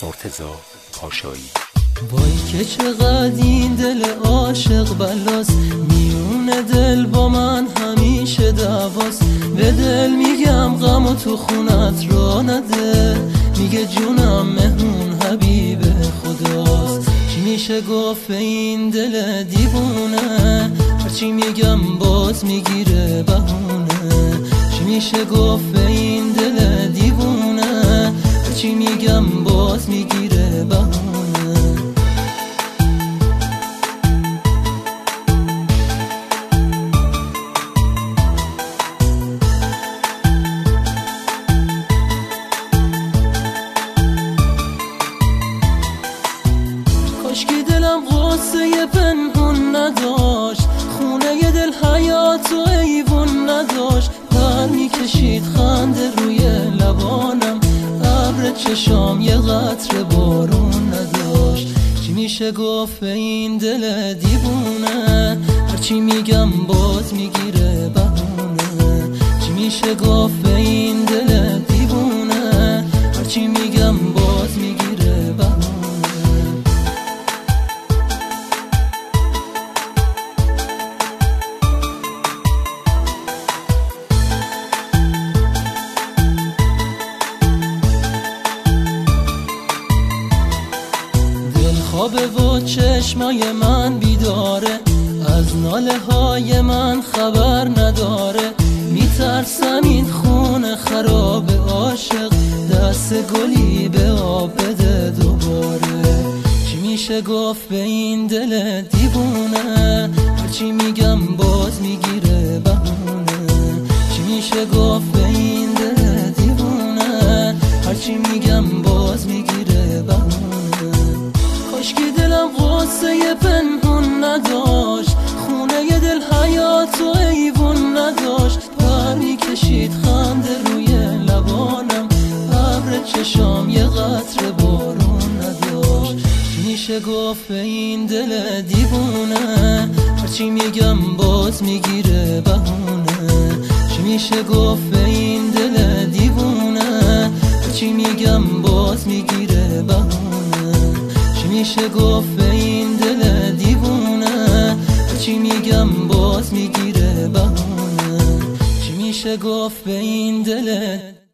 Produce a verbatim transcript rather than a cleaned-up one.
مرتضی کاشانی. وای که چقدر این دل عاشق بلاس، میون دل با من همیشه دعواست. به دل میگم غم و تو خونت را نده، میگه جونم مهمون حبیب خداست. چی میشه گفت این دل دیوونه، هرچی میگم باز میگیره بهونه. چی میشه گفت این دل دیوونه، هرچی میگم باز میگیره بهونه. کاشکی دلم غصه پنهون نداشت، خونه ی دل حیات و ایوون نداشت. پر میکشید خنده روی لبانم، ابر چشام یه قطره بارون نداشت. چی میشه گفت این دل دیوونه، هرچی میگم باز میگیره بهونه. چی میشه گفت این دل دیوونه، هرچی میگم باز میگیره بهونه. خوابه و چشمای من بیداره، از ناله های من خبر نداره. میترسم این خونه خراب عاشق، دست گلی به آب بده دوباره. چی میشه گفت به این دل دیوونه، هرچی میگم باز میگیره بهونه. چی میشه گفت به این دل دیوونه، هرچی میگم باز میگیره بهونه. کاشکی دلم غصه پنهون نداشت، خونه ی دل حیات و ایوون نداشت. پر میکشید خنده روی لبانم، ابر چشام یه قطره بارون نداشت. چی میشه گفت به این دل دیوونه، هرچی میگم باز میگیره بهونه. چی میشه گفت به این دل دیوونه، هرچی میگم باز میگیره بهونه. میشه گفت به این دل دیوونه، هرچی میگم باز میگیره بهونه. چی میشه گفت به این دل